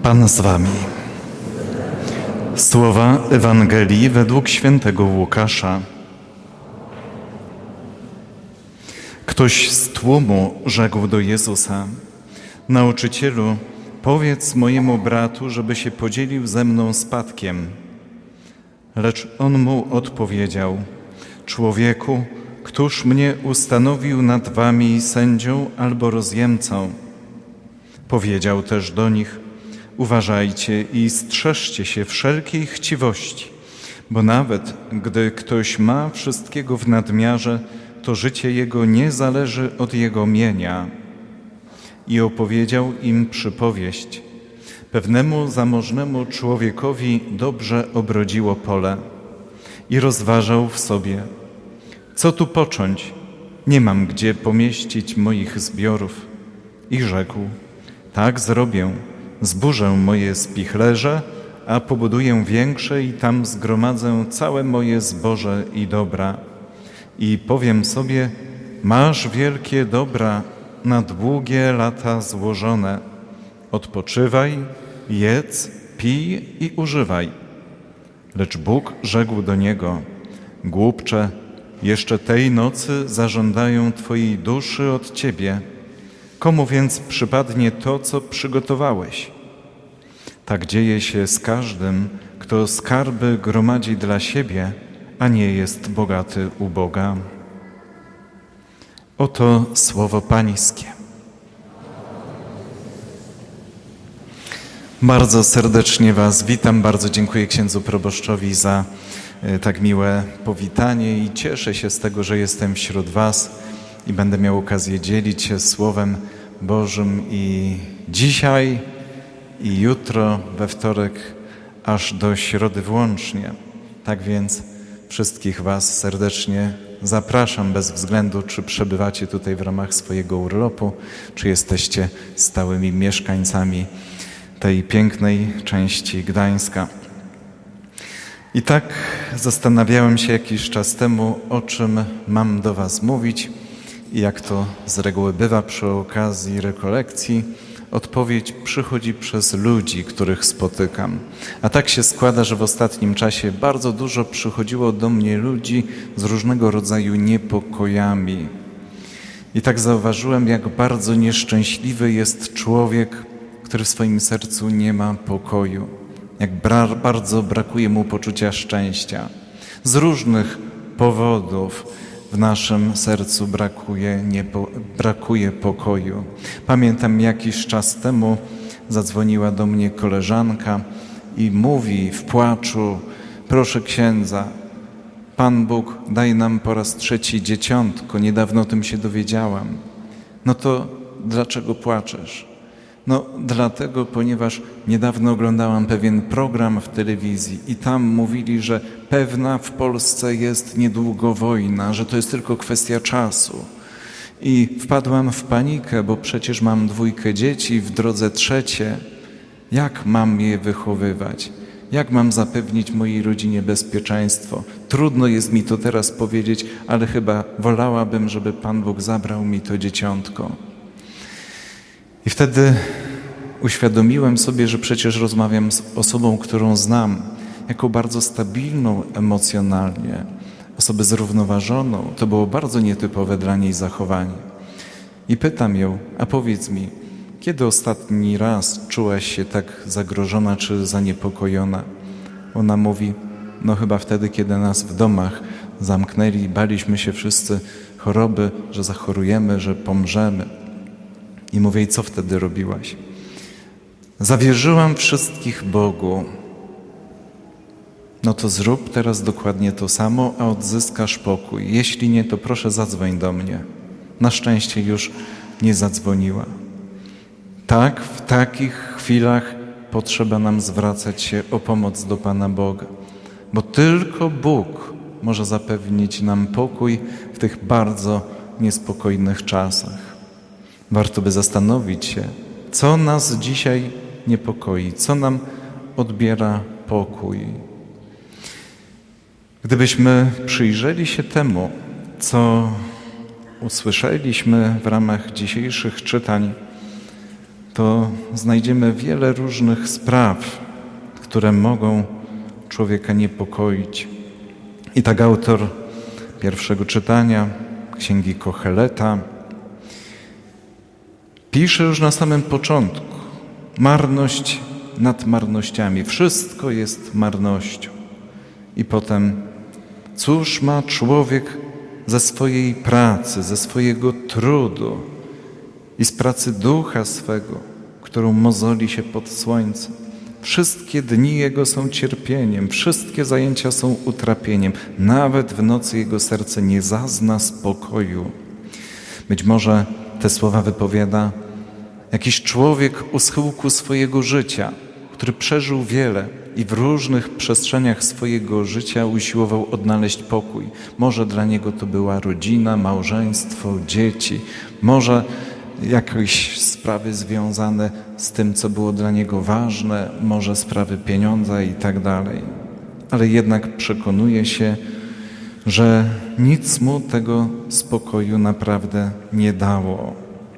Pan z wami. Słowa Ewangelii według świętego Łukasza. Ktoś z tłumu rzekł do Jezusa: Nauczycielu, powiedz mojemu bratu, żeby się podzielił ze mną spadkiem. Lecz on mu odpowiedział: Człowieku, któż mnie ustanowił nad wami sędzią albo rozjemcą? Powiedział też do nich: Uważajcie i strzeżcie się wszelkiej chciwości, bo nawet gdy ktoś ma wszystkiego w nadmiarze, to życie jego nie zależy od jego mienia. I opowiedział im przypowieść. Pewnemu zamożnemu człowiekowi dobrze obrodziło pole i rozważał w sobie: co tu począć? Nie mam gdzie pomieścić moich zbiorów. I rzekł: tak zrobię. Zburzę moje spichlerze, a pobuduję większe i tam zgromadzę całe moje zboże i dobra. I powiem sobie: masz wielkie dobra na długie lata złożone. Odpoczywaj, jedz, pij i używaj. Lecz Bóg rzekł do niego: głupcze, jeszcze tej nocy zażądają twojej duszy od ciebie. Komu więc przypadnie to, co przygotowałeś? Tak dzieje się z każdym, kto skarby gromadzi dla siebie, a nie jest bogaty u Boga. Oto słowo Pańskie. Bardzo serdecznie Was witam, bardzo dziękuję księdzu proboszczowi za tak miłe powitanie i cieszę się z tego, że jestem wśród Was i będę miał okazję dzielić się Słowem Bożym i dzisiaj, i jutro, we wtorek, aż do środy włącznie. Tak więc wszystkich Was serdecznie zapraszam, bez względu, czy przebywacie tutaj w ramach swojego urlopu, czy jesteście stałymi mieszkańcami tej pięknej części Gdańska. I tak zastanawiałem się jakiś czas temu, o czym mam do Was mówić. I jak to z reguły bywa przy okazji rekolekcji, odpowiedź przychodzi przez ludzi, których spotykam. A tak się składa, że w ostatnim czasie bardzo dużo przychodziło do mnie ludzi z różnego rodzaju niepokojami. I tak zauważyłem, jak bardzo nieszczęśliwy jest człowiek, który w swoim sercu nie ma pokoju. Jak bardzo brakuje mu poczucia szczęścia. Z różnych powodów w naszym sercu brakuje pokoju. Pamiętam, jakiś czas temu zadzwoniła do mnie koleżanka i mówi w płaczu: proszę księdza, Pan Bóg daj nam po raz 3 dzieciątko, niedawno o tym się dowiedziałam. No to dlaczego płaczesz? No dlatego, ponieważ niedawno oglądałam pewien program w telewizji i tam mówili, że pewna w Polsce jest niedługo wojna, że to jest tylko kwestia czasu. I wpadłam w panikę, bo przecież mam 2 dzieci, w drodze 3. Jak mam je wychowywać? Jak mam zapewnić mojej rodzinie bezpieczeństwo? Trudno jest mi to teraz powiedzieć, ale chyba wolałabym, żeby Pan Bóg zabrał mi to dzieciątko. I wtedy uświadomiłem sobie, że przecież rozmawiam z osobą, którą znam, jako bardzo stabilną emocjonalnie, osobę zrównoważoną. To było bardzo nietypowe dla niej zachowanie. I pytam ją: a powiedz mi, kiedy ostatni raz czułaś się tak zagrożona czy zaniepokojona? Ona mówi: no chyba wtedy, kiedy nas w domach zamknęli, baliśmy się wszyscy choroby, że zachorujemy, że pomrzemy. I mówię: i co wtedy robiłaś? Zawierzyłam wszystkich Bogu. No to zrób teraz dokładnie to samo, a odzyskasz pokój. Jeśli nie, to proszę zadzwoń do mnie. Na szczęście już nie zadzwoniła. Tak, w takich chwilach potrzeba nam zwracać się o pomoc do Pana Boga, bo tylko Bóg może zapewnić nam pokój w tych bardzo niespokojnych czasach. Warto by zastanowić się, co nas dzisiaj niepokoi, co nam odbiera pokój. Gdybyśmy przyjrzeli się temu, co usłyszeliśmy w ramach dzisiejszych czytań, to znajdziemy wiele różnych spraw, które mogą człowieka niepokoić. I tak autor pierwszego czytania Księgi Koheleta pisze już na samym początku: marność nad marnościami, wszystko jest marnością. I potem: cóż ma człowiek ze swojej pracy, ze swojego trudu i z pracy ducha swego, którą mozoli się pod słońcem. Wszystkie dni jego są cierpieniem, wszystkie zajęcia są utrapieniem. Nawet w nocy jego serce nie zazna spokoju. Być może te słowa wypowiada jakiś człowiek u schyłku swojego życia, który przeżył wiele i w różnych przestrzeniach swojego życia usiłował odnaleźć pokój. Może dla niego to była rodzina, małżeństwo, dzieci, może jakieś sprawy związane z tym, co było dla niego ważne, może sprawy pieniądza i tak dalej. Ale jednak przekonuje się, że nic mu tego spokoju naprawdę nie dało.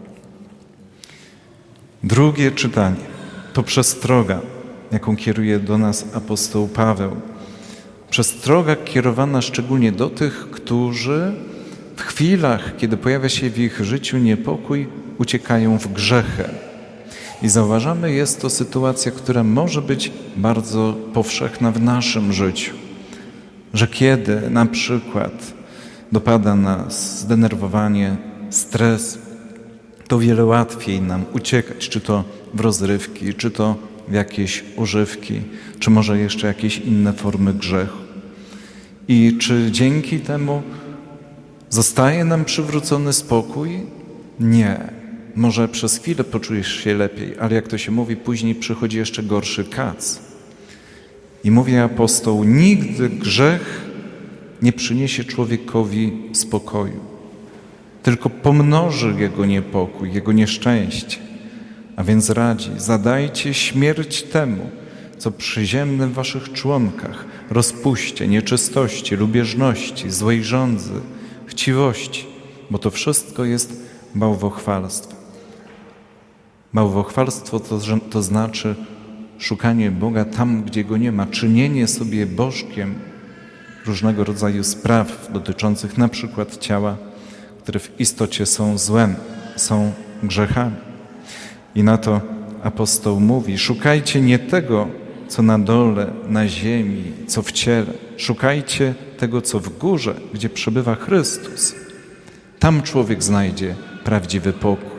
Drugie czytanie to przestroga, jaką kieruje do nas apostoł Paweł. Przestroga kierowana szczególnie do tych, którzy w chwilach, kiedy pojawia się w ich życiu niepokój, uciekają w grzechy. I zauważamy, jest to sytuacja, która może być bardzo powszechna w naszym życiu. Że kiedy na przykład dopada nas zdenerwowanie, stres, to wiele łatwiej nam uciekać, czy to w rozrywki, czy to w jakieś używki, czy może jeszcze jakieś inne formy grzechu. I czy dzięki temu zostaje nam przywrócony spokój? Nie. Może przez chwilę poczujesz się lepiej, ale jak to się mówi, później przychodzi jeszcze gorszy kac. I mówi apostoł: nigdy grzech nie przyniesie człowiekowi spokoju, tylko pomnoży jego niepokój, jego nieszczęście. A więc radzi: zadajcie śmierć temu, co przyziemne w waszych członkach, rozpuście, nieczystości, lubieżności, złej żądzy, chciwości, bo to wszystko jest bałwochwalstwo. Bałwochwalstwo to znaczy szukanie Boga tam, gdzie Go nie ma, czynienie sobie bożkiem różnego rodzaju spraw dotyczących na przykład ciała, które w istocie są złem, są grzechami. I na to apostoł mówi: szukajcie nie tego, co na dole, na ziemi, co w ciele. Szukajcie tego, co w górze, gdzie przebywa Chrystus. Tam człowiek znajdzie prawdziwy pokój.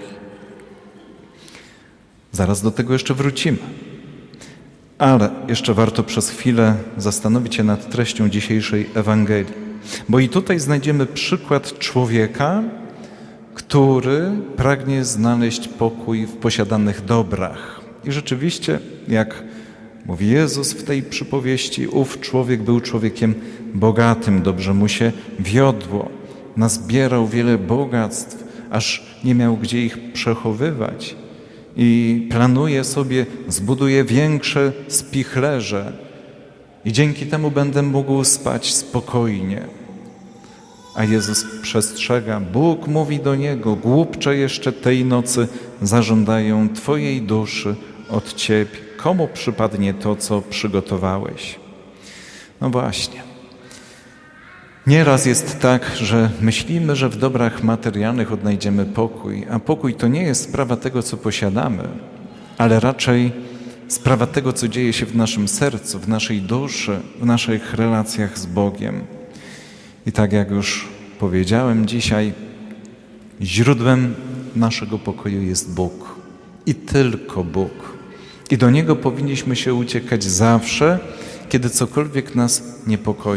Zaraz do tego jeszcze wrócimy. Ale jeszcze warto przez chwilę zastanowić się nad treścią dzisiejszej Ewangelii. Bo i tutaj znajdziemy przykład człowieka, który pragnie znaleźć pokój w posiadanych dobrach. I rzeczywiście, jak mówi Jezus w tej przypowieści, ów człowiek był człowiekiem bogatym, dobrze mu się wiodło, nazbierał wiele bogactw, aż nie miał gdzie ich przechowywać. I planuje sobie, zbuduje większe spichlerze i dzięki temu będę mógł spać spokojnie. A Jezus przestrzega, Bóg mówi do niego: głupcze, jeszcze tej nocy zażądają twojej duszy od ciebie. Komu przypadnie to, co przygotowałeś? No właśnie. Nieraz jest tak, że myślimy, że w dobrach materialnych odnajdziemy pokój, a pokój to nie jest sprawa tego, co posiadamy, ale raczej sprawa tego, co dzieje się w naszym sercu, w naszej duszy, w naszych relacjach z Bogiem. I tak jak już powiedziałem dzisiaj, źródłem naszego pokoju jest Bóg i tylko Bóg. I do Niego powinniśmy się uciekać zawsze, kiedy cokolwiek nas niepokoi.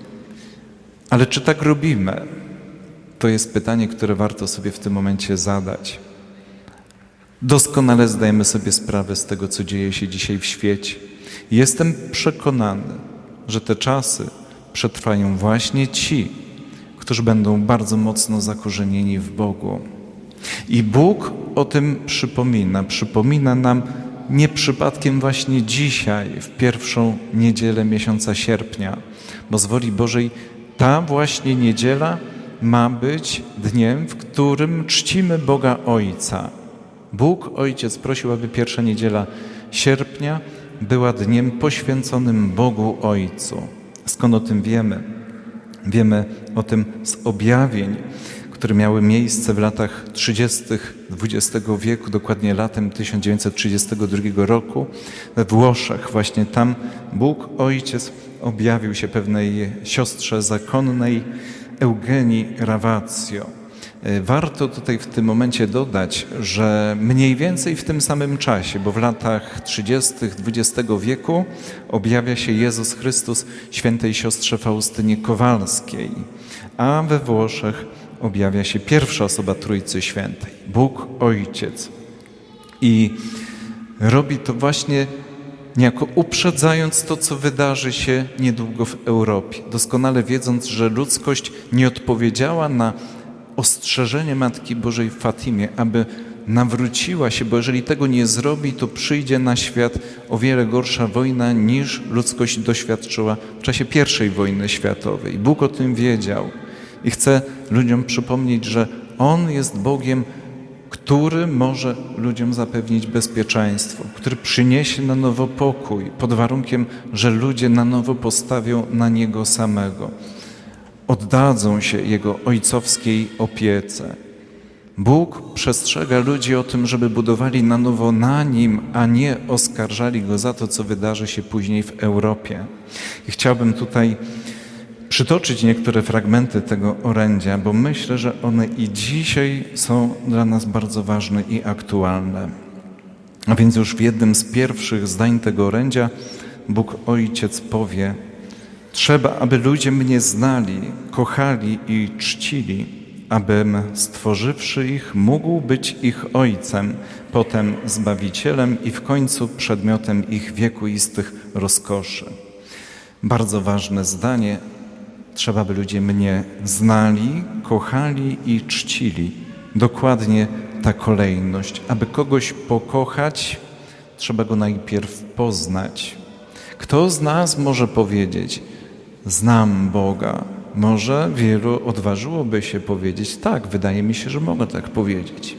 Ale czy tak robimy? To jest pytanie, które warto sobie w tym momencie zadać. Doskonale zdajemy sobie sprawę z tego, co dzieje się dzisiaj w świecie. Jestem przekonany, że te czasy przetrwają właśnie ci, którzy będą bardzo mocno zakorzenieni w Bogu. I Bóg o tym przypomina nam nie przypadkiem właśnie dzisiaj, w pierwszą niedzielę miesiąca sierpnia, bo z woli Bożej ta właśnie niedziela ma być dniem, w którym czcimy Boga Ojca, Bóg Ojciec prosił, aby pierwsza niedziela sierpnia była dniem poświęconym Bogu Ojcu. Skąd o tym wiemy? Wiemy o tym z objawień, które miały miejsce w latach 30. XX wieku, dokładnie latem 1932 roku we Włoszech. Właśnie tam Bóg Ojciec objawił się pewnej siostrze zakonnej Eugenii Rawacjo. Warto tutaj w tym momencie dodać, że mniej więcej w tym samym czasie, bo w latach 30. XX wieku objawia się Jezus Chrystus świętej siostrze Faustynie Kowalskiej, a we Włoszech objawia się pierwsza osoba Trójcy Świętej, Bóg Ojciec. I robi to właśnie niejako uprzedzając to, co wydarzy się niedługo w Europie, doskonale wiedząc, że ludzkość nie odpowiedziała na ostrzeżenie Matki Bożej w Fatimie, aby nawróciła się, bo jeżeli tego nie zrobi, to przyjdzie na świat o wiele gorsza wojna, niż ludzkość doświadczyła w czasie I wojny światowej. Bóg o tym wiedział i chce ludziom przypomnieć, że On jest Bogiem, który może ludziom zapewnić bezpieczeństwo, który przyniesie na nowo pokój, pod warunkiem, że ludzie na nowo postawią na Niego samego. Oddadzą się Jego ojcowskiej opiece. Bóg przestrzega ludzi o tym, żeby budowali na nowo na Nim, a nie oskarżali Go za to, co wydarzy się później w Europie. I chciałbym tutaj przytoczyć niektóre fragmenty tego orędzia, bo myślę, że one i dzisiaj są dla nas bardzo ważne i aktualne. A więc już w jednym z pierwszych zdań tego orędzia Bóg Ojciec powie: trzeba, aby ludzie mnie znali, kochali i czcili, abym, stworzywszy ich, mógł być ich Ojcem, potem Zbawicielem i w końcu przedmiotem ich wiekuistych rozkoszy. Bardzo ważne zdanie. Trzeba, aby ludzie mnie znali, kochali i czcili. Dokładnie ta kolejność. Aby kogoś pokochać, trzeba go najpierw poznać. Kto z nas może powiedzieć: znam Boga? Może wielu odważyłoby się powiedzieć: tak, wydaje mi się, że mogę tak powiedzieć.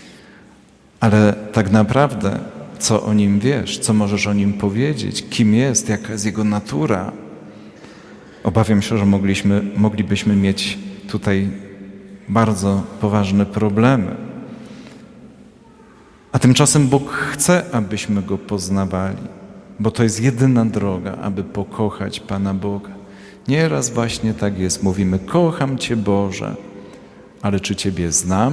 Ale tak naprawdę, co o Nim wiesz? Co możesz o Nim powiedzieć? Kim jest? Jaka jest Jego natura? Obawiam się, że moglibyśmy mieć tutaj bardzo poważne problemy. A tymczasem Bóg chce, abyśmy Go poznawali, bo to jest jedyna droga, aby pokochać Pana Boga. Nieraz właśnie tak jest. Mówimy: kocham Cię, Boże, ale czy Ciebie znam?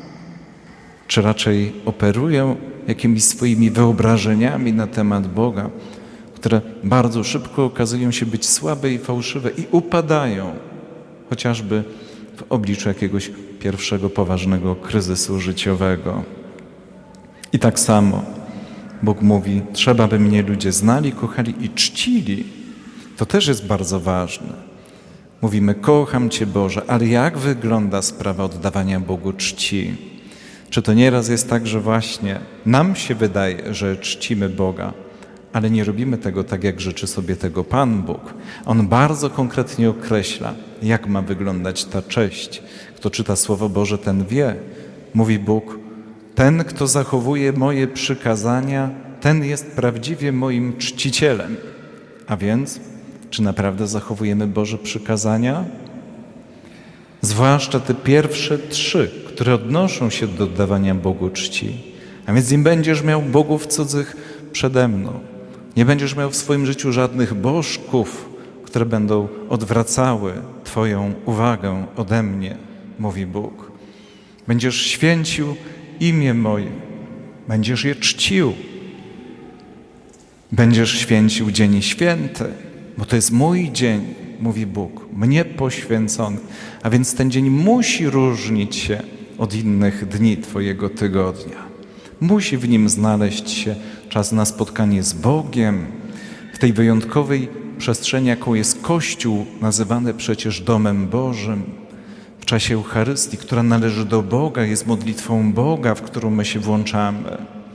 Czy raczej operuję jakimiś swoimi wyobrażeniami na temat Boga, które bardzo szybko okazują się być słabe i fałszywe i upadają, chociażby w obliczu jakiegoś pierwszego poważnego kryzysu życiowego. I tak samo Bóg mówi: trzeba, by mnie ludzie znali, kochali i czcili. To też jest bardzo ważne. Mówimy: kocham Cię, Boże, ale jak wygląda sprawa oddawania Bogu czci? Czy to nieraz jest tak, że właśnie nam się wydaje, że czcimy Boga, ale nie robimy tego tak, jak życzy sobie tego Pan Bóg. On bardzo konkretnie określa, jak ma wyglądać ta cześć. Kto czyta Słowo Boże, ten wie. Mówi Bóg: ten, kto zachowuje moje przykazania, ten jest prawdziwie moim czcicielem. A więc, czy naprawdę zachowujemy Boże przykazania? Zwłaszcza te pierwsze 3, które odnoszą się do oddawania Bogu czci. A więc nie będziesz miał bogów cudzych przede mną. Nie będziesz miał w swoim życiu żadnych bożków, które będą odwracały Twoją uwagę ode mnie, mówi Bóg. Będziesz święcił imię moje, będziesz je czcił. Będziesz święcił dzień święty, bo to jest mój dzień, mówi Bóg, mnie poświęcony. A więc ten dzień musi różnić się od innych dni Twojego tygodnia. Musi w nim znaleźć się czas na spotkanie z Bogiem, w tej wyjątkowej przestrzeni, jaką jest Kościół, nazywany przecież domem Bożym, w czasie Eucharystii, która należy do Boga, jest modlitwą Boga, w którą my się włączamy.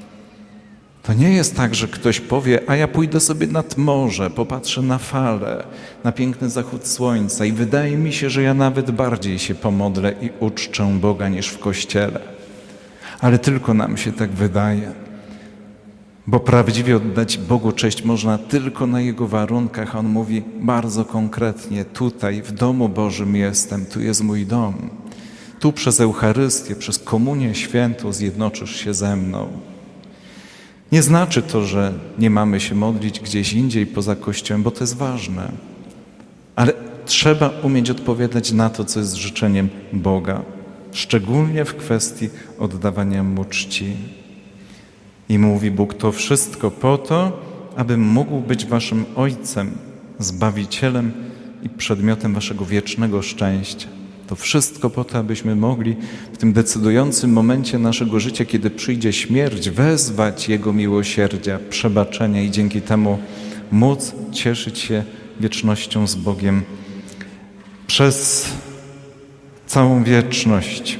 To nie jest tak, że ktoś powie: a ja pójdę sobie nad morze, popatrzę na fale, na piękny zachód słońca i wydaje mi się, że ja nawet bardziej się pomodlę i uczczę Boga niż w Kościele. Ale tylko nam się tak wydaje. Bo prawdziwie oddać Bogu cześć można tylko na Jego warunkach. On mówi bardzo konkretnie: tutaj w domu Bożym jestem, tu jest mój dom. Tu przez Eucharystię, przez Komunię Świętą zjednoczysz się ze mną. Nie znaczy to, że nie mamy się modlić gdzieś indziej poza Kościołem, bo to jest ważne. Ale trzeba umieć odpowiadać na to, co jest życzeniem Boga, szczególnie w kwestii oddawania Mu czci. I mówi Bóg: to wszystko po to, abym mógł być waszym Ojcem, Zbawicielem i przedmiotem waszego wiecznego szczęścia. To wszystko po to, abyśmy mogli w tym decydującym momencie naszego życia, kiedy przyjdzie śmierć, wezwać Jego miłosierdzia, przebaczenia i dzięki temu móc cieszyć się wiecznością z Bogiem przez całą wieczność.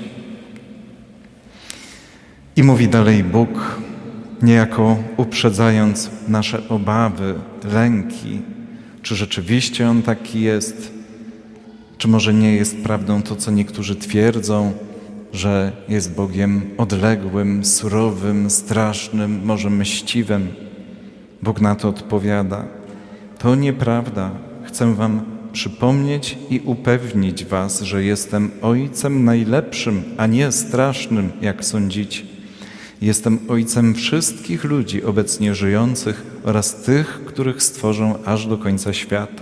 I mówi dalej Bóg, niejako uprzedzając nasze obawy, lęki, czy rzeczywiście On taki jest, czy może nie jest prawdą to, co niektórzy twierdzą, że jest Bogiem odległym, surowym, strasznym, może mściwym. Bóg na to odpowiada: to nieprawda. Chcę wam przypomnieć i upewnić was, że jestem Ojcem najlepszym, a nie strasznym, jak sądzicie. Jestem Ojcem wszystkich ludzi obecnie żyjących oraz tych, których stworzę aż do końca świata.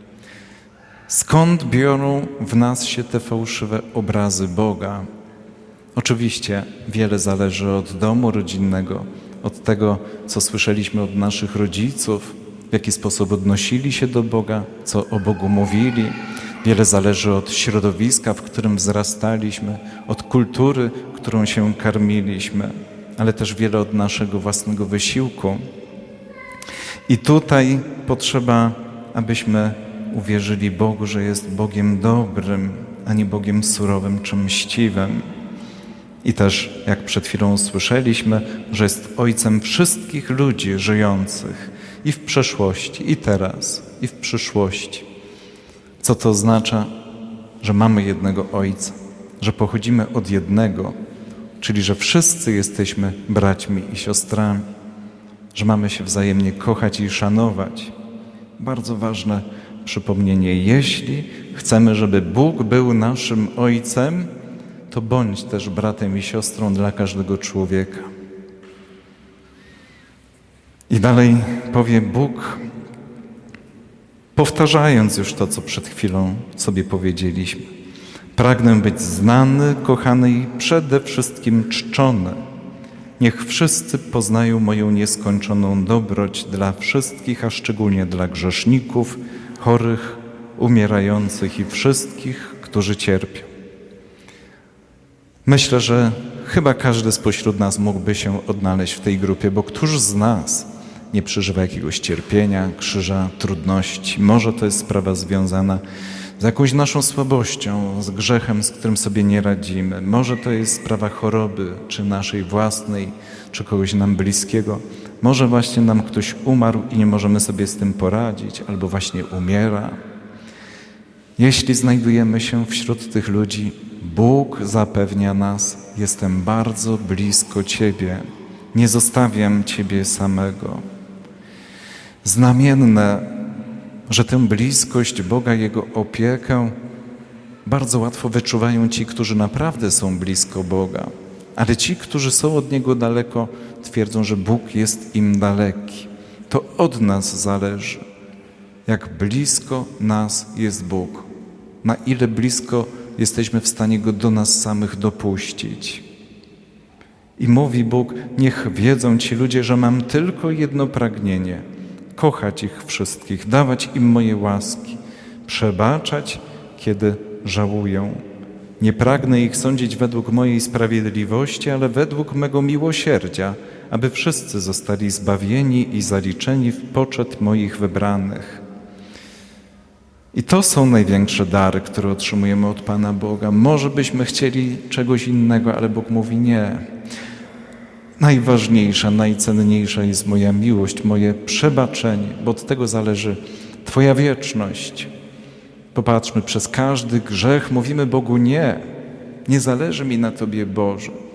Skąd biorą w nas się te fałszywe obrazy Boga? Oczywiście wiele zależy od domu rodzinnego, od tego, co słyszeliśmy od naszych rodziców, w jaki sposób odnosili się do Boga, co o Bogu mówili. Wiele zależy od środowiska, w którym wzrastaliśmy, od kultury, którą się karmiliśmy, ale też wiele od naszego własnego wysiłku. I tutaj potrzeba, abyśmy uwierzyli Bogu, że jest Bogiem dobrym, a nie Bogiem surowym czy mściwym. I też, jak przed chwilą słyszeliśmy, że jest Ojcem wszystkich ludzi żyjących i w przeszłości, i teraz, i w przyszłości. Co to oznacza? Że mamy jednego Ojca, że pochodzimy od jednego, czyli że wszyscy jesteśmy braćmi i siostrami, że mamy się wzajemnie kochać i szanować. Bardzo ważne przypomnienie: jeśli chcemy, żeby Bóg był naszym Ojcem, to bądź też bratem i siostrą dla każdego człowieka. I dalej powie Bóg, powtarzając już to, co przed chwilą sobie powiedzieliśmy: pragnę być znany, kochany i przede wszystkim czczony. Niech wszyscy poznają moją nieskończoną dobroć dla wszystkich, a szczególnie dla grzeszników, chorych, umierających i wszystkich, którzy cierpią. Myślę, że chyba każdy spośród nas mógłby się odnaleźć w tej grupie, bo któż z nas nie przeżywa jakiegoś cierpienia, krzyża, trudności? Może to jest sprawa związana z jakąś naszą słabością, z grzechem, z którym sobie nie radzimy. Może to jest sprawa choroby, czy naszej własnej, czy kogoś nam bliskiego. Może właśnie nam ktoś umarł i nie możemy sobie z tym poradzić, albo właśnie umiera. Jeśli znajdujemy się wśród tych ludzi, Bóg zapewnia nas: jestem bardzo blisko Ciebie, nie zostawiam Ciebie samego. Znamienne, że tę bliskość Boga, Jego opiekę bardzo łatwo wyczuwają ci, którzy naprawdę są blisko Boga. Ale ci, którzy są od Niego daleko, twierdzą, że Bóg jest im daleki. To od nas zależy, jak blisko nas jest Bóg, na ile blisko jesteśmy w stanie Go do nas samych dopuścić. I mówi Bóg: niech wiedzą ci ludzie, że mam tylko jedno pragnienie: kochać ich wszystkich, dawać im moje łaski, przebaczać, kiedy żałują. Nie pragnę ich sądzić według mojej sprawiedliwości, ale według mego miłosierdzia, aby wszyscy zostali zbawieni i zaliczeni w poczet moich wybranych. I to są największe dary, które otrzymujemy od Pana Boga. Może byśmy chcieli czegoś innego, ale Bóg mówi: nie. Najważniejsza, najcenniejsza jest moja miłość, moje przebaczenie, bo od tego zależy Twoja wieczność. Popatrzmy, przez każdy grzech mówimy Bogu: nie, nie zależy mi na Tobie, Boże.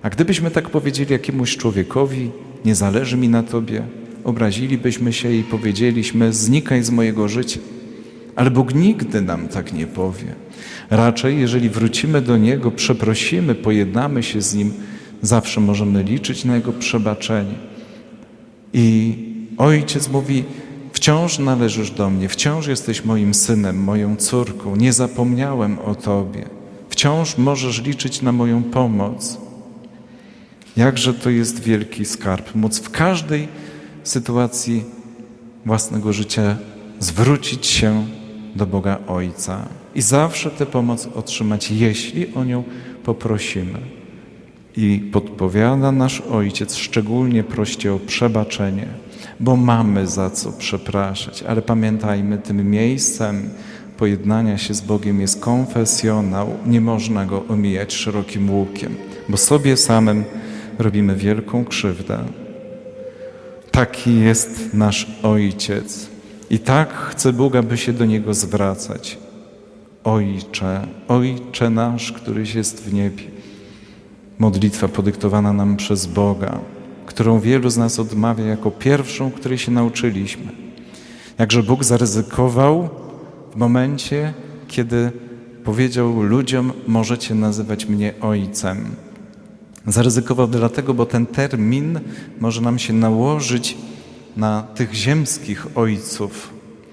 A gdybyśmy tak powiedzieli jakiemuś człowiekowi, nie zależy mi na tobie, obrazilibyśmy się i powiedzieliśmy, znikaj z mojego życia. Ale Bóg nigdy nam tak nie powie. Raczej, jeżeli wrócimy do Niego, przeprosimy, pojednamy się z Nim, zawsze możemy liczyć na Jego przebaczenie. I Ojciec mówi, wciąż należysz do mnie, wciąż jesteś moim synem, moją córką, nie zapomniałem o Tobie. Wciąż możesz liczyć na moją pomoc. Jakże to jest wielki skarb, móc w każdej sytuacji własnego życia zwrócić się do Boga Ojca i zawsze tę pomoc otrzymać, jeśli o nią poprosimy. I podpowiada nasz Ojciec, szczególnie proście o przebaczenie, bo mamy za co przepraszać, ale pamiętajmy, tym miejscem pojednania się z Bogiem jest konfesjonał, nie można go omijać szerokim łukiem, bo sobie samym robimy wielką krzywdę. Taki jest nasz Ojciec i tak chce Bóg, aby się do Niego zwracać. Ojcze, Ojcze nasz, któryś jest w niebie. Modlitwa podyktowana nam przez Boga, którą wielu z nas odmawia jako pierwszą, której się nauczyliśmy. Jakże Bóg zaryzykował w momencie, kiedy powiedział ludziom, możecie nazywać mnie Ojcem. Zaryzykował dlatego, bo ten termin może nam się nałożyć na tych ziemskich ojców.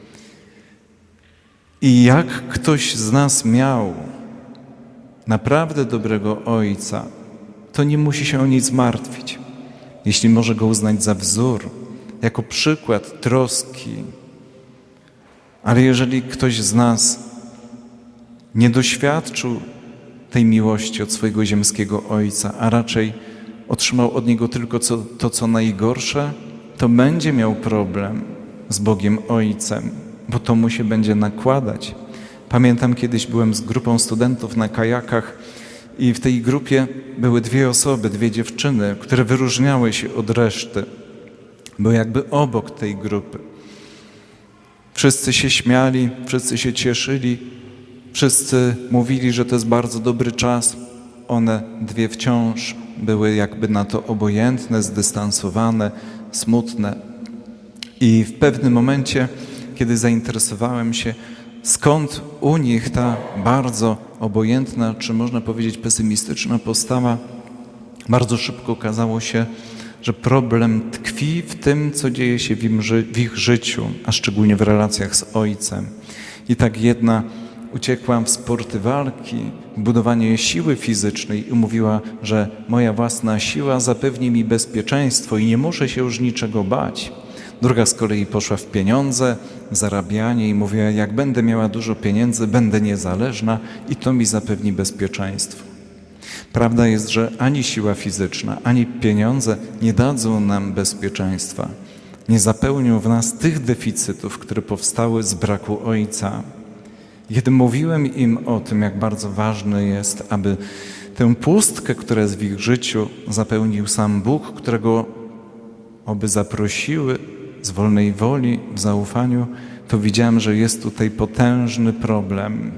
I jak ktoś z nas miał naprawdę dobrego ojca, to nie musi się o nic martwić. Jeśli może go uznać za wzór, jako przykład troski. Ale jeżeli ktoś z nas nie doświadczył tej miłości od swojego ziemskiego ojca, a raczej otrzymał od niego tylko to, co najgorsze, to będzie miał problem z Bogiem Ojcem, bo to mu się będzie nakładać. Pamiętam, kiedyś byłem z grupą studentów na kajakach i w tej grupie były dwie osoby, dwie dziewczyny, które wyróżniały się od reszty, bo jakby obok tej grupy. Wszyscy się śmiali, wszyscy się cieszyli, wszyscy mówili, że to jest bardzo dobry czas. One dwie wciąż były jakby na to obojętne, zdystansowane, smutne. I w pewnym momencie, kiedy zainteresowałem się, skąd u nich ta bardzo obojętna, czy można powiedzieć pesymistyczna postawa, bardzo szybko okazało się, że problem tkwi w tym, co dzieje się w ich życiu, a szczególnie w relacjach z Ojcem. I tak jedna uciekła w sporty walki, w budowanie siły fizycznej i mówiła, że moja własna siła zapewni mi bezpieczeństwo i nie muszę się już niczego bać. Druga z kolei poszła w pieniądze, w zarabianie i mówiła, jak będę miała dużo pieniędzy, będę niezależna i to mi zapewni bezpieczeństwo. Prawda jest, że ani siła fizyczna, ani pieniądze nie dadzą nam bezpieczeństwa. Nie zapełnią w nas tych deficytów, które powstały z braku Ojca. Kiedy mówiłem im o tym, jak bardzo ważne jest, aby tę pustkę, która jest w ich życiu, zapełnił sam Bóg, którego oby zaprosiły z wolnej woli, w zaufaniu, to widziałem, że jest tutaj potężny problem.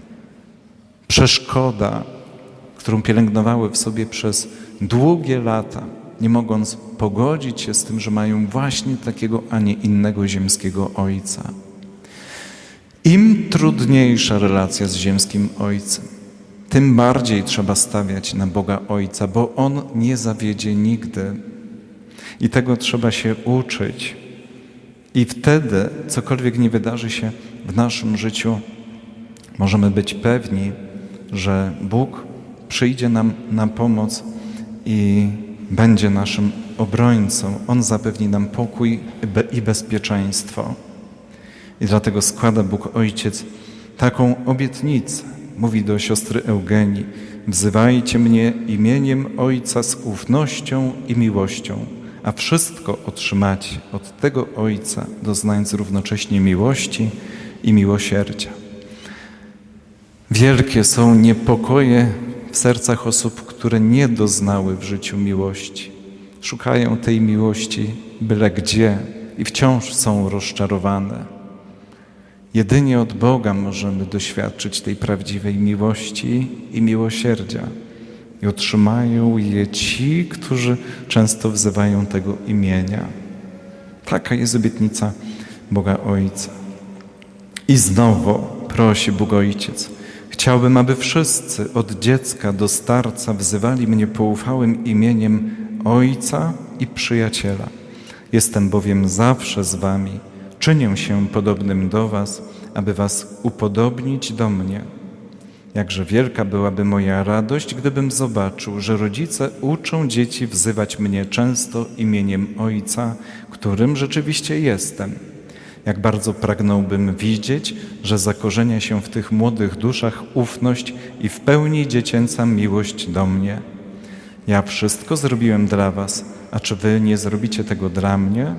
Przeszkoda, którą pielęgnowały w sobie przez długie lata, nie mogąc pogodzić się z tym, że mają właśnie takiego, a nie innego ziemskiego Ojca. Im trudniejsza relacja z ziemskim Ojcem, tym bardziej trzeba stawiać na Boga Ojca, bo On nie zawiedzie nigdy. I tego trzeba się uczyć. I wtedy, cokolwiek nie wydarzy się w naszym życiu, możemy być pewni, że Bóg przyjdzie nam na pomoc i będzie naszym obrońcą. On zapewni nam pokój i bezpieczeństwo. I dlatego składa Bóg Ojciec taką obietnicę. Mówi do siostry Eugenii: wzywajcie mnie imieniem Ojca z ufnością i miłością, a wszystko otrzymacie od tego Ojca, doznając równocześnie miłości i miłosierdzia. Wielkie są niepokoje w sercach osób, które nie doznały w życiu miłości. Szukają tej miłości byle gdzie i wciąż są rozczarowane. Jedynie od Boga możemy doświadczyć tej prawdziwej miłości i miłosierdzia. i otrzymają je ci, którzy często wzywają tego imienia. Taka jest obietnica Boga Ojca. I znowu prosi Bóg Ojciec: chciałbym, aby wszyscy od dziecka do starca wzywali mnie poufałym imieniem Ojca i Przyjaciela. Jestem bowiem zawsze z wami, czynię się podobnym do was, aby was upodobnić do mnie. Jakże wielka byłaby moja radość, gdybym zobaczył, że rodzice uczą dzieci wzywać mnie często imieniem Ojca, którym rzeczywiście jestem. Jak bardzo pragnąłbym widzieć, że zakorzenia się w tych młodych duszach ufność i w pełni dziecięca miłość do mnie. Ja wszystko zrobiłem dla was, a czy wy nie zrobicie tego dla mnie?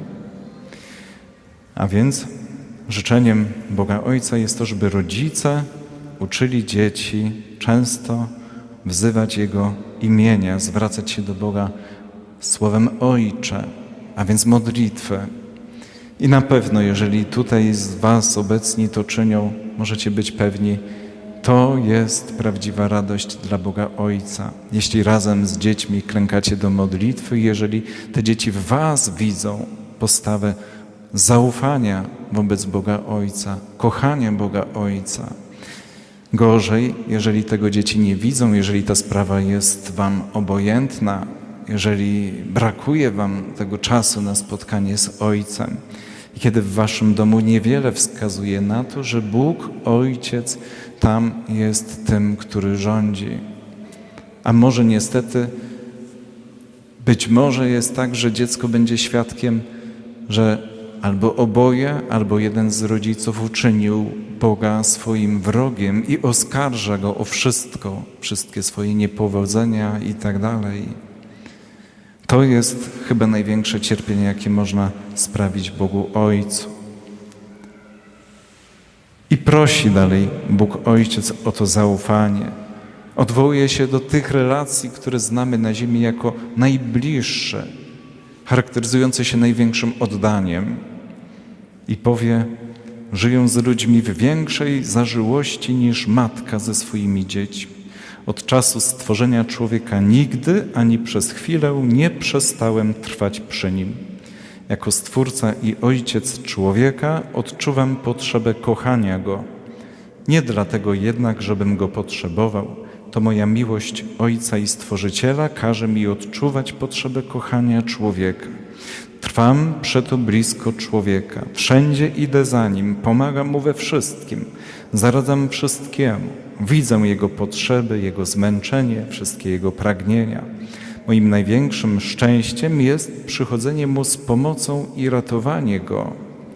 A więc życzeniem Boga Ojca jest to, żeby rodzice uczyli dzieci często wzywać Jego imienia, zwracać się do Boga słowem Ojcze, a więc modlitwę. I na pewno, jeżeli tutaj z was obecni to czynią, możecie być pewni, to jest prawdziwa radość dla Boga Ojca. Jeśli razem z dziećmi klękacie do modlitwy, jeżeli te dzieci w was widzą postawę zaufania wobec Boga Ojca, kochania Boga Ojca. Gorzej, jeżeli tego dzieci nie widzą, jeżeli ta sprawa jest wam obojętna, jeżeli brakuje wam tego czasu na spotkanie z Ojcem. I kiedy w waszym domu niewiele wskazuje na to, że Bóg, Ojciec, tam jest tym, który rządzi. A może niestety, być może jest tak, że dziecko będzie świadkiem, że albo oboje, albo jeden z rodziców uczynił Boga swoim wrogiem i oskarża Go o wszystko, wszystkie swoje niepowodzenia i tak dalej. To jest chyba największe cierpienie, jakie można sprawić Bogu Ojcu. I prosi dalej Bóg Ojciec o to zaufanie. Odwołuje się do tych relacji, które znamy na ziemi jako najbliższe, charakteryzujące się największym oddaniem. I powie: żyją z ludźmi w większej zażyłości niż matka ze swoimi dziećmi. Od czasu stworzenia człowieka nigdy ani przez chwilę nie przestałem trwać przy nim. Jako Stwórca i Ojciec człowieka odczuwam potrzebę kochania Go. Nie dlatego jednak, żebym Go potrzebował. To moja miłość Ojca i Stworzyciela każe mi odczuwać potrzebę kochania człowieka. Trwam przeto blisko człowieka. Wszędzie idę za Nim, pomagam Mu we wszystkim. Zaradzam wszystkiemu. Widzę Jego potrzeby, Jego zmęczenie, wszystkie Jego pragnienia. Moim największym szczęściem jest przychodzenie Mu z pomocą i ratowanie Go.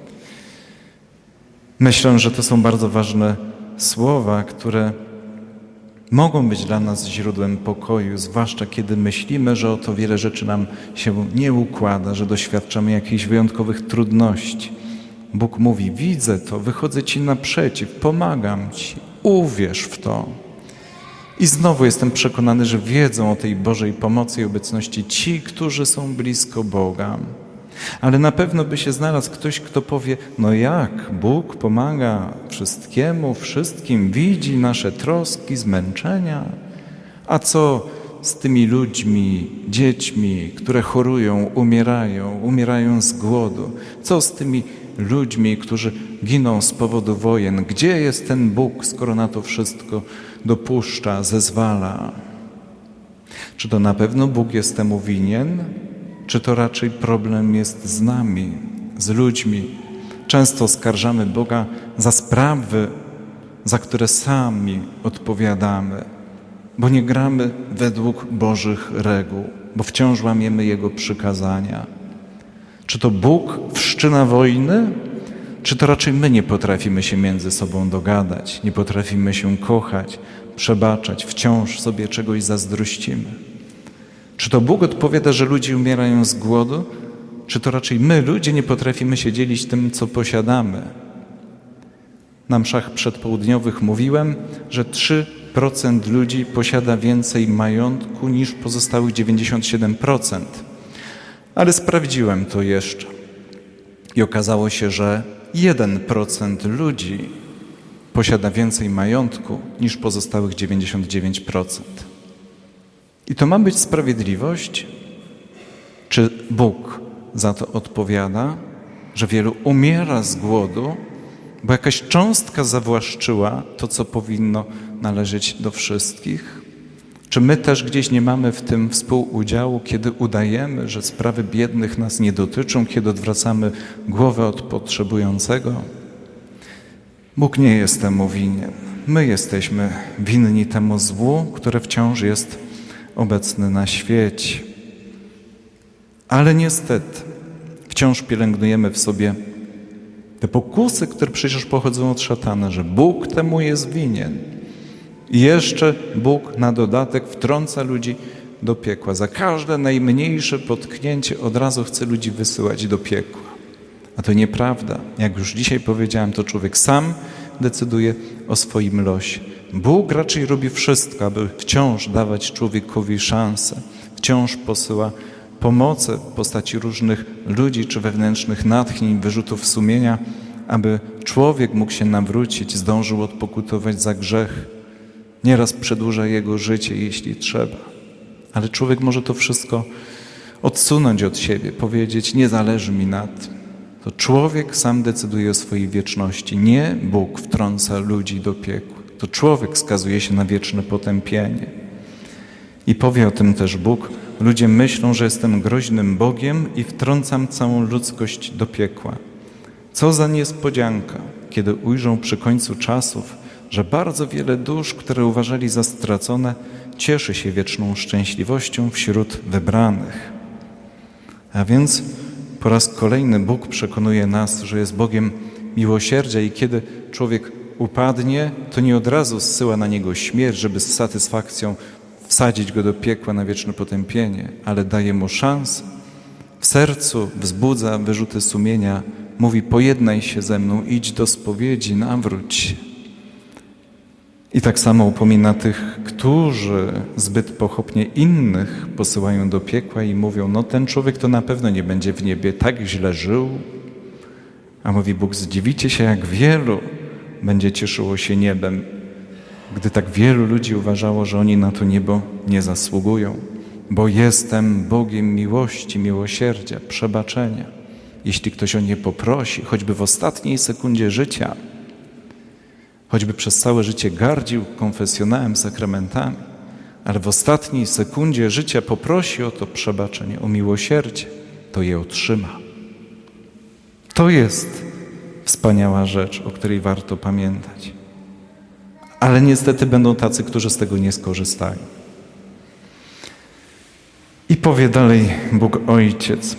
Myślę, że to są bardzo ważne słowa, które mogą być dla nas źródłem pokoju, zwłaszcza kiedy myślimy, że oto wiele rzeczy nam się nie układa, że doświadczamy jakichś wyjątkowych trudności. Bóg mówi: widzę to, wychodzę Ci naprzeciw, pomagam Ci, uwierz w to. I znowu jestem przekonany, że wiedzą o tej Bożej pomocy i obecności ci, którzy są blisko Boga. Ale na pewno by się znalazł ktoś, kto powie: no jak? Bóg pomaga wszystkiemu, wszystkim, widzi nasze troski, zmęczenia. A co z tymi ludźmi, dziećmi, które chorują, umierają z głodu? Co z tymi ludźmi, którzy giną z powodu wojen? Gdzie jest ten Bóg, skoro na to wszystko dopuszcza, zezwala? Czy to na pewno Bóg jest temu winien? Czy to raczej problem jest z nami, z ludźmi? Często oskarżamy Boga za sprawy, za które sami odpowiadamy, bo nie gramy według Bożych reguł, bo wciąż łamiemy Jego przykazania. Czy to Bóg wszczyna wojny? Czy to raczej my nie potrafimy się między sobą dogadać, nie potrafimy się kochać, przebaczać, wciąż sobie czegoś zazdrościmy? Czy to Bóg odpowiada, że ludzie umierają z głodu? Czy to raczej my, ludzie, nie potrafimy się dzielić tym, co posiadamy? Na mszach przedpołudniowych mówiłem, że 3% ludzi posiada więcej majątku niż pozostałych 97%. Ale sprawdziłem to jeszcze i okazało się, że 1% ludzi posiada więcej majątku niż pozostałych 99%. I to ma być sprawiedliwość? Czy Bóg za to odpowiada, że wielu umiera z głodu, bo jakaś cząstka zawłaszczyła to, co powinno należeć do wszystkich? Czy my też gdzieś nie mamy w tym współudziału, kiedy udajemy, że sprawy biednych nas nie dotyczą, kiedy odwracamy głowę od potrzebującego? Bóg nie jest temu winien. My jesteśmy winni temu złu, które wciąż jest obecne na świecie. Ale niestety wciąż pielęgnujemy w sobie te pokusy, które przecież pochodzą od szatana, że Bóg temu jest winien. I jeszcze Bóg na dodatek wtrąca ludzi do piekła. Za każde najmniejsze potknięcie od razu chce ludzi wysyłać do piekła. A to nieprawda. Jak już dzisiaj powiedziałem, to człowiek sam decyduje o swoim losie. Bóg raczej robi wszystko, aby wciąż dawać człowiekowi szansę. Wciąż posyła pomoce w postaci różnych ludzi czy wewnętrznych natchnień, wyrzutów sumienia, aby człowiek mógł się nawrócić, zdążył odpokutować za grzech. Nieraz przedłuża jego życie, jeśli trzeba. Ale człowiek może to wszystko odsunąć od siebie, powiedzieć: nie zależy mi na tym. To człowiek sam decyduje o swojej wieczności. Nie Bóg wtrąca ludzi do piekła. To człowiek skazuje się na wieczne potępienie. I powie o tym też Bóg: ludzie myślą, że jestem groźnym Bogiem i wtrącam całą ludzkość do piekła. Co za niespodzianka, kiedy ujrzą przy końcu czasów, że bardzo wiele dusz, które uważali za stracone, cieszy się wieczną szczęśliwością wśród wybranych. A więc po raz kolejny Bóg przekonuje nas, że jest Bogiem miłosierdzia i kiedy człowiek upadnie, to nie od razu zsyła na niego śmierć, żeby z satysfakcją wsadzić go do piekła na wieczne potępienie, ale daje mu szansę. W sercu wzbudza wyrzuty sumienia, mówi: pojednaj się ze mną, idź do spowiedzi, nawróć się. I tak samo upomina tych, którzy zbyt pochopnie innych posyłają do piekła i mówią: no ten człowiek to na pewno nie będzie w niebie, tak źle żył. A mówi Bóg: zdziwicie się, jak wielu będzie cieszyło się niebem, gdy tak wielu ludzi uważało, że oni na to niebo nie zasługują. Bo jestem Bogiem miłości, miłosierdzia, przebaczenia. Jeśli ktoś o nie poprosi, choćby w ostatniej sekundzie życia, choćby przez całe życie gardził konfesjonałem, sakramentami, ale w ostatniej sekundzie życia poprosi o to przebaczenie, o miłosierdzie, to je otrzyma. To jest wspaniała rzecz, o której warto pamiętać. Ale niestety będą tacy, którzy z tego nie skorzystają. I powie dalej Bóg Ojciec: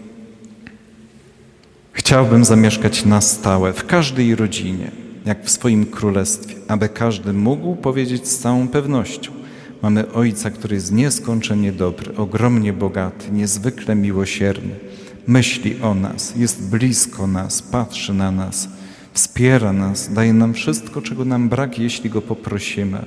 chciałbym zamieszkać na stałe w każdej rodzinie, jak w swoim królestwie, aby każdy mógł powiedzieć z całą pewnością: mamy Ojca, który jest nieskończenie dobry, ogromnie bogaty, niezwykle miłosierny, myśli o nas, jest blisko nas, patrzy na nas, wspiera nas, daje nam wszystko, czego nam brak, jeśli Go poprosimy.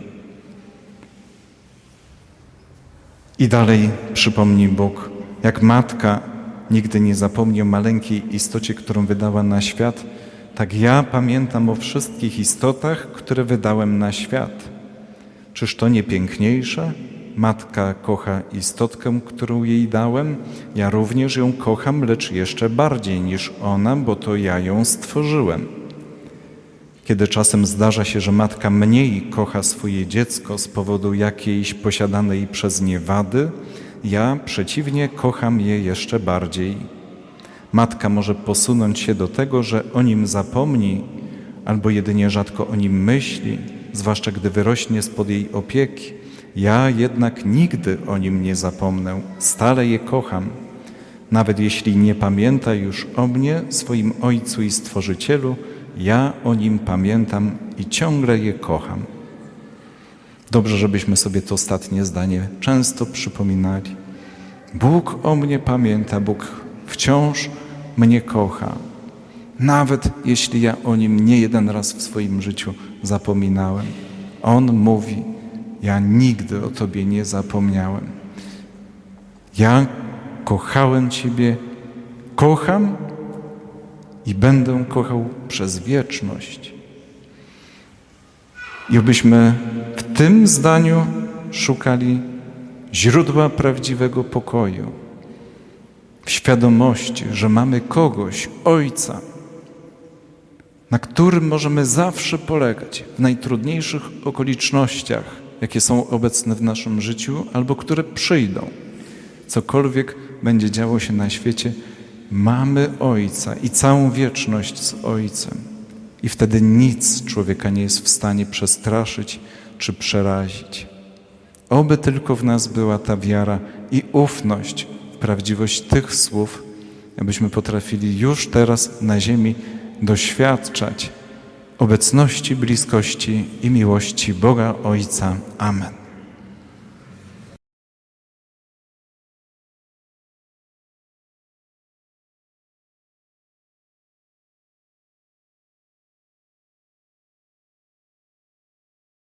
I dalej przypomni Bóg, jak matka nigdy nie zapomni o maleńkiej istocie, którą wydała na świat, tak ja pamiętam o wszystkich istotach, które wydałem na świat. Czyż to nie piękniejsze? Matka kocha istotkę, którą jej dałem. Ja również ją kocham, lecz jeszcze bardziej niż ona, bo to ja ją stworzyłem. Kiedy czasem zdarza się, że matka mniej kocha swoje dziecko z powodu jakiejś posiadanej przez nie wady, ja przeciwnie kocham je jeszcze bardziej. Matka może posunąć się do tego, że o nim zapomni albo jedynie rzadko o nim myśli, zwłaszcza gdy wyrośnie spod jej opieki. Ja jednak nigdy o nim nie zapomnę, stale je kocham. Nawet jeśli nie pamięta już o mnie, swoim Ojcu i Stworzycielu, ja o nim pamiętam i ciągle je kocham. Dobrze, żebyśmy sobie to ostatnie zdanie często przypominali. Bóg o mnie pamięta, Bóg wciąż mnie kocha. Nawet jeśli ja o nim nie jeden raz w swoim życiu zapominałem. On mówi: ja nigdy o Tobie nie zapomniałem. Ja kochałem Ciebie, kocham i będę kochał przez wieczność. I abyśmy w tym zdaniu szukali źródła prawdziwego pokoju, w świadomości, że mamy kogoś, Ojca, na którym możemy zawsze polegać w najtrudniejszych okolicznościach, jakie są obecne w naszym życiu albo które przyjdą. Cokolwiek będzie działo się na świecie, mamy Ojca i całą wieczność z Ojcem. I wtedy nic człowieka nie jest w stanie przestraszyć czy przerazić. Oby tylko w nas była ta wiara i ufność w prawdziwość tych słów, abyśmy potrafili już teraz na ziemi doświadczać obecności, bliskości i miłości Boga Ojca. Amen.